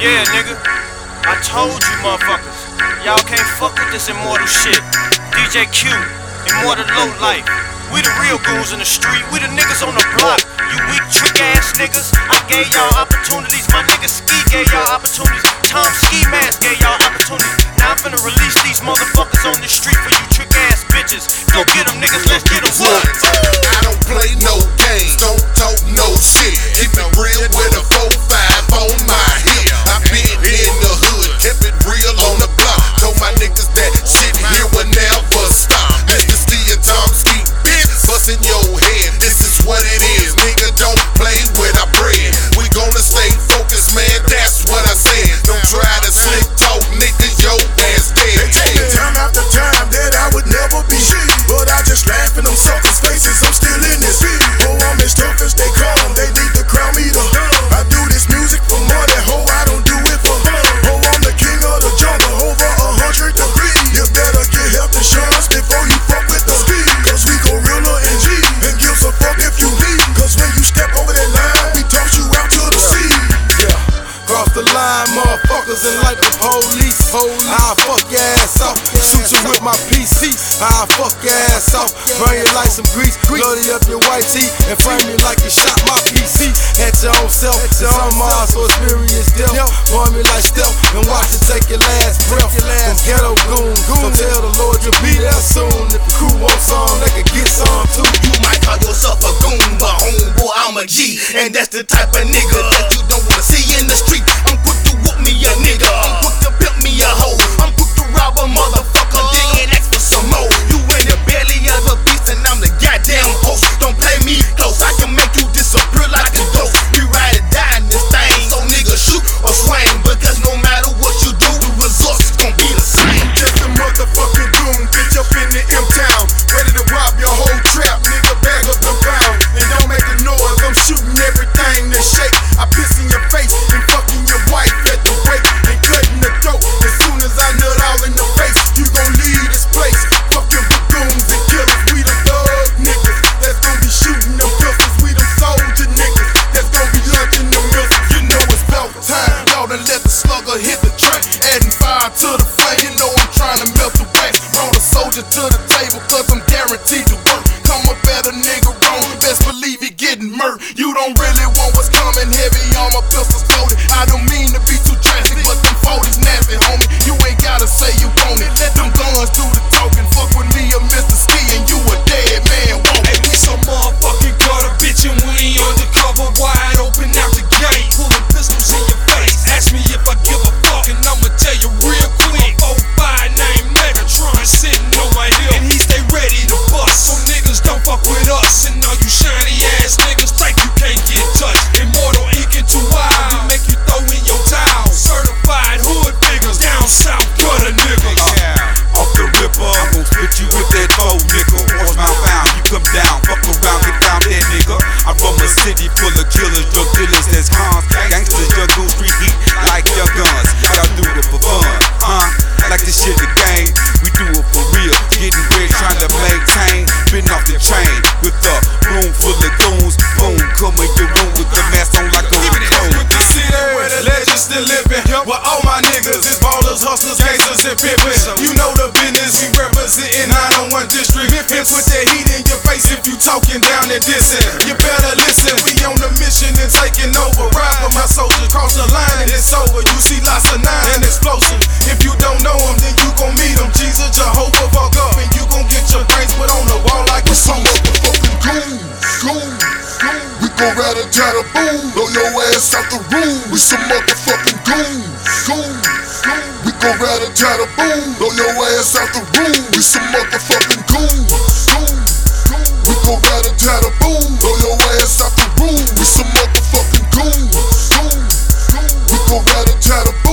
Yeah, nigga, I told you motherfuckers, y'all can't fuck with this immortal shit. DJ Q, immortal low life. We the real goons in the street, we the niggas on the block. You weak trick ass niggas, I gave y'all opportunities. My nigga Ski gave y'all opportunities. Tom Ski Mask gave y'all opportunities. Now I'm finna release these motherfuckers on the street for you trick ass bitches. Go get them niggas, let's get them what? I don't play no games, don't talk no shit. Keep it real with a 4-5 on my hip. I been in the hood, kept it real on the block. Told my niggas that shit here will never stop. Mr. Ski and Tom Ski, bitch, bustin' your head. This is what it is, nigga, don't play with our bread. We gonna stay focused, man, that's what I said. Don't try to slick talk, nigga, your ass dead. They told me time after time that I would never be, but I just laugh in them suckers' faces, I'm still in this beat. Oh, I'm as tough as they come, they need to crown me the I do this music for money, ho, I don't do it for fun. Oh, I'm the king of the jungle, over 100 degrees. You better get health insurance before you fuck with the ski. Cause we go realer and G, and gives a fuck if you leave. Cause when you step over that line, we toss you out to the sea. Yeah, cross the line, motherfuckers, and like the police. I'll fuck your ass off, shoot you with my PC. I'll fuck your ass off, burn you like some grease, bloody up your white tee, and frame you like you shot my PC. At your own self, some Mars for experience death. Burn me like stealth, and watch it take your last breath. Them ghetto goons, so tell the Lord you'll be there soon. If the crew wants some, they can get some too. You might call yourself a goon, but homeboy, I'm a G. And that's the type of nigga that you don't wanna see in the street. I'm quick to whoop me a nigga, I'm quick to pimp me a hoe, I'm quick to rob a motherfucker, then ask for some more. You in the belly of a beast and I'm the goddamn host. Don't play me close, I can make you disappear like a ghost. We ride or die in this thing, so nigga shoot or swing, because no matter what you do, the results gon' be the same. Just a motherfucking goon, bitch up in the M-Town, ready to rob your whole trap, nigga, bag up the pound. And don't make a noise, I'm shooting everything that shake. I piss in your face and fucking your wife at the wake, and cutting the throat. As soon as I nut all in the face, you gon' leave this place. Fucking with goons and killers, we the thug niggas that's gon' be shooting them pistols. We them soldier niggas that's gon' be launching them missiles. You know it's about time, y'all done let the slugger hit the track, adding fire to the flame. You know I'm trying to melt the wax. Roll a soldier to the table, cause I'm guaranteed to work. Come up at a nigga wrong, best believe he getting murked. You don't really want what's coming, heavy armor, pistols loaded. I don't mean to be too drastic, but them 40s nasty, homie. You ain't gotta say you want it, let them guns do the talking. Fuck with me or Mr. Ski and you a dead man, won't Hey, we some motherfucking gutter, bitch, and we ain't undercover, wide open out the gate, pulling pistols in your face. Ask me if I give a fuck, and I'ma tell you real quick. 4-5 named Megatron sitting on my hip, and he stay ready to bust. So niggas don't fuck with us, and all you shiny ass niggas think you can't get touched. Immortal ink and too wild, we make you throw in your towel. Certified hood figures, down south gutter niggas. Off the ripper, I'm gon' spit you with that bow, nigga. Watch my found, you come down, fuck around, get down there, nigga. I'm from a city full of killers, drug dealers, that's cons. Gangsters, juggle street heat like your guns. But I do it for fun, like this shit the game. We do it for real, getting rich, trying to maintain. Been off the chain with a room full of goons. Boom, come in your room with the mask on like a raccoon. with the city where the legends still living. Where all my niggas is ballers, hustlers, gangsters, and pimpin'. You know the business, we representin' 901 District. And put that heat in your face if you talking down and dissing. You better listen, we on the mission and taking over. Ride with my soldiers, cross the line and it's over. You see lots of nine and explosive. If you don't know them, then you gon' meet them. Jesus, Jehovah, fuck up, and you gon' get your brains put on the wall like We some motherfucking goons. We gon' rattle down a boom, blow your ass out the room. We some motherfucking goons. We gon' rattle down a boom, blow your ass out the room. We some motherfucking goons. We gon' rattle down a boom, blow your ass out the room. We some motherfucking goons. We gon' rattle down a